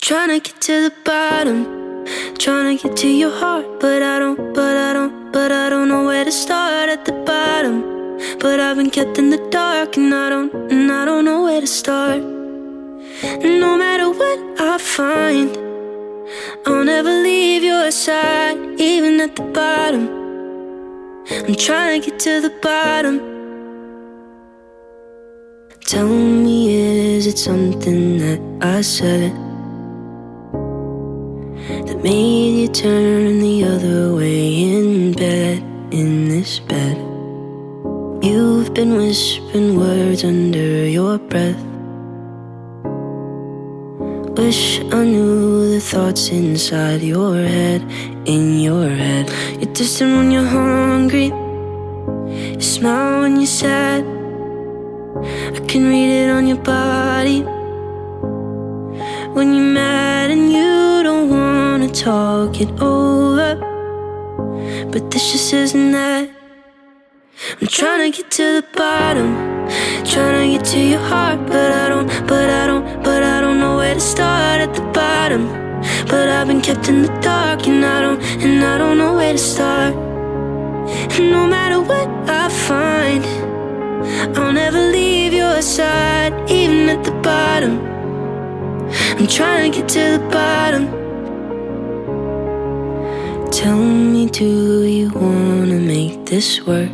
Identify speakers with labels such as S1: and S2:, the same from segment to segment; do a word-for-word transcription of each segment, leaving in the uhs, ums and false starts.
S1: Trying to get to the bottom, trying to get to your heart, but I don't, but I don't, but I don't know where to start at the bottom. But I've been kept in the dark, and I don't, and I don't know where to start. No matter what I find, I'll never leave your side, even at the bottom. I'm trying to get to the bottom. Tell me, is it something that I said that made you turn the other way in bed, in this bed? You've been whispering words under your breath. Wish I knew the thoughts inside your head, in your head. You're distant when you're hungry, you smile when you're sad. I can read it on your body when you're mad and you don't wanna talk it over. But this just isn't that. I'm trying to get to the bottom, trying to get to your heart, but I don't, but I don't, but I don't know where to start at the bottom. But I've been kept in the dark, and I don't, and I don't know where to start. And no matter what I find, I'll never leave your side, even at the bottom. I'm trying to get to the bottom. Tell me, do you wanna make this work?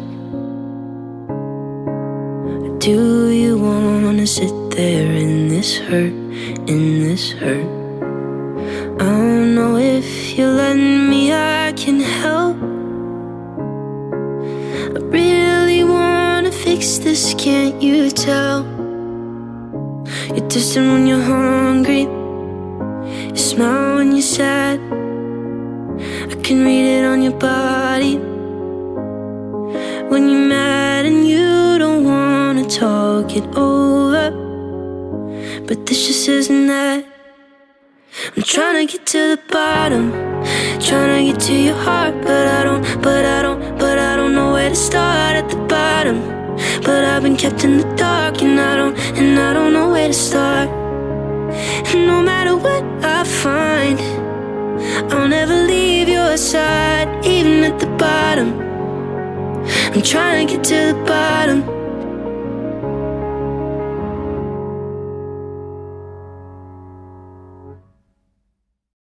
S1: Do you wanna sit there in this hurt, in this hurt? I don't know if you let me, I can help. I really wanna fix this, can't you tell? You're distant when you're hungry, you smile when you're sad. I can read it on your body when you're mad and you don't wanna talk it over. But this just isn't that. I'm trying to get to the bottom, trying to get to your heart, but I don't, but I don't, but I don't know where to start at the bottom. But I've been kept in the dark, and I don't, and I don't know where to start. And no matter what I find, I'll never leave your side, even at the bottom. I'm trying to get to the bottom.